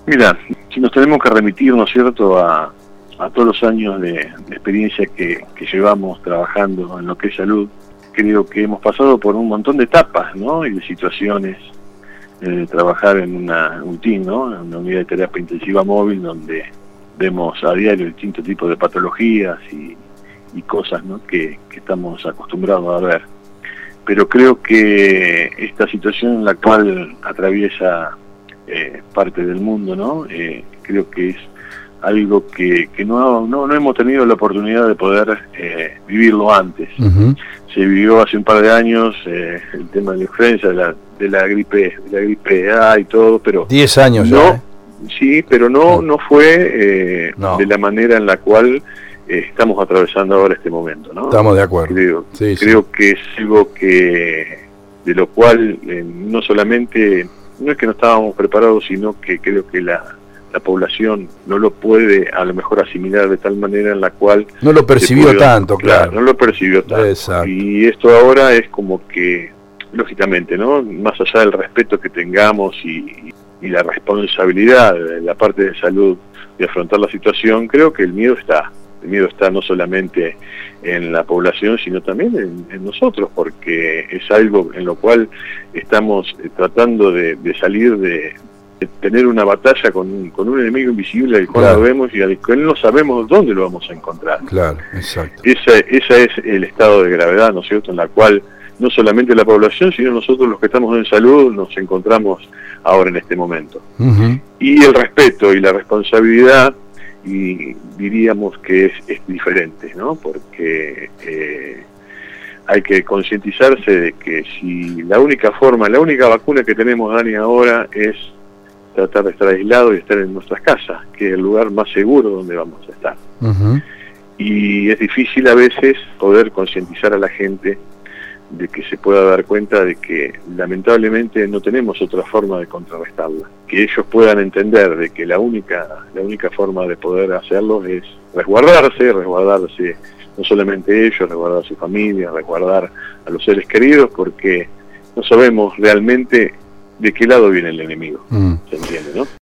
Mira, si nos tenemos que remitir, ¿no es cierto?, a todos los años de experiencia que llevamos trabajando en lo que es salud, creo que hemos pasado por un montón de etapas, ¿no?, y de situaciones. Trabajar en un TIN, ¿no?, en una unidad de terapia intensiva móvil, donde vemos a diario distintos tipos de patologías y cosas, ¿no?, que estamos acostumbrados a ver. Pero creo que esta situación en la cual atraviesa parte del mundo, ¿no?, creo que es algo que no hemos tenido la oportunidad de poder vivirlo antes. Uh-huh. Se vivió hace un par de años el tema de la influenza, de la gripe A y todo, pero 10 años no, ya. Sí, pero no fue no. de la manera en la cual estamos atravesando ahora este momento, ¿no? Estamos de acuerdo. Creo que es algo de lo cual no solamente, no es que no estábamos preparados, sino que creo que la población no lo puede a lo mejor asimilar de tal manera en la cual no lo percibió tanto, claro. No lo percibió tanto. Exacto. Y esto ahora es como que, lógicamente, ¿no?, más allá del respeto que tengamos y la responsabilidad de la parte de salud de afrontar la situación, creo que el miedo está no solamente en la población, sino también en nosotros, porque es algo en lo cual estamos tratando de salir de tener una batalla con un enemigo invisible al cual claro. no vemos y al cual no sabemos dónde lo vamos a encontrar. Claro, exacto. Esa es el estado de gravedad, ¿no es cierto?, en la cual no solamente la población, sino nosotros los que estamos en salud nos encontramos ahora en este momento. Uh-huh. Y el respeto y la responsabilidad, y diríamos que es diferente, ¿no?, porque hay que concientizarse de que si la única vacuna que tenemos, Dani, ahora es tratar de estar aislados y estar en nuestras casas, que es el lugar más seguro donde vamos a estar. Uh-huh. Y es difícil a veces poder concientizar a la gente de que se pueda dar cuenta de que lamentablemente no tenemos otra forma de contrarrestarla, que ellos puedan entender de que la única forma de poder hacerlo es resguardarse no solamente ellos, resguardar a su familia, resguardar a los seres queridos, porque no sabemos realmente de qué lado viene el enemigo. ¿Se entiende, no?